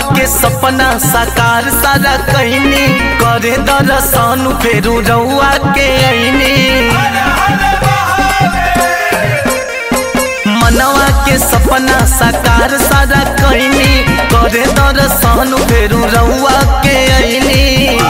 के सपना साकार सारा कहनी करे दर्शन फेरू रउआ के अइनी। मनवा के सपना साकार सारा कहनी करे दर्शन फेरू रउआ के अइनी।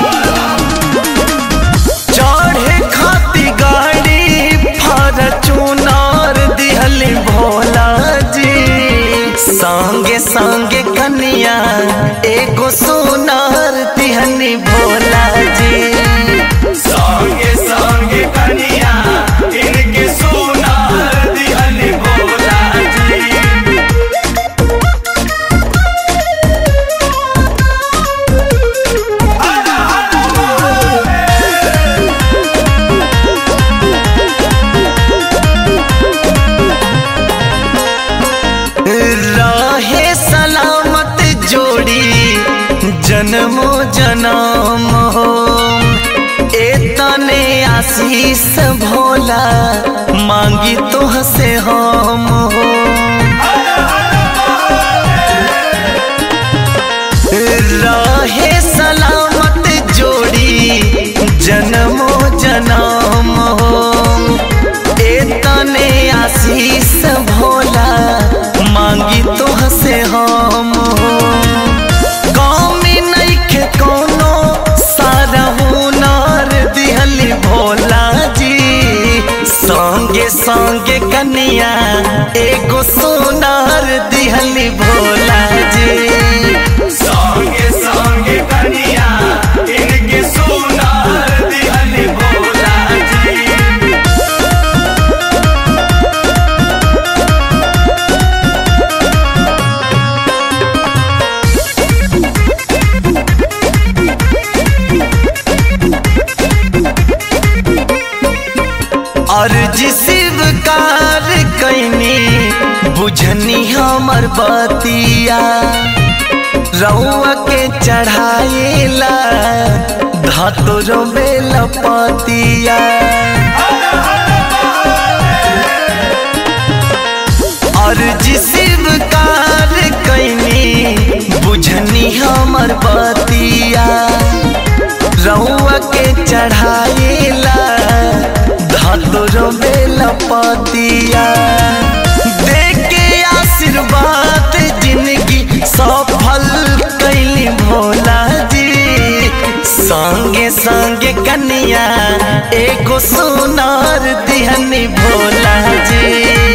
चढ़े खाती गाड़ी फॉर्च्यूनर दिहली भोला जी, संगे संगे कन्या एगो सोनार दिहनी भोला जी। संगे संगे कन्या इनके सोनार दिहली भोला जी। रहे सलामत जोड़ी जन्मो जन्म हो, एतने आशीष भोला मांगी तोह से हम हो। रहे सलामत जोड़ी जन्मो जन्म हो, एतने आशीष भोला मांगी तोह से हम हो। कमी नइखे कोनो सारा हुनर दिहली भोला जी, संगे संगे कन्या एगो सोनार दिहली भोला जी। संगे संगे कन्या इनके सोनार दिहली भोला जी। अर्जी स्वीकार कैनी बुझनी हमर बतिया, रउआ के चढ़ाएला धतुरो बेलपतिया। अर्जी स्वीकार कैनी बुझनी हमर बतिया, रउआ के चढ़ाएला धतुरो बेलपतिया। देके आशीर्वाद जिंदगी सफल कैली भोला जी, संगे संगे कन्या एगो सोनार दिहनी भोला जी।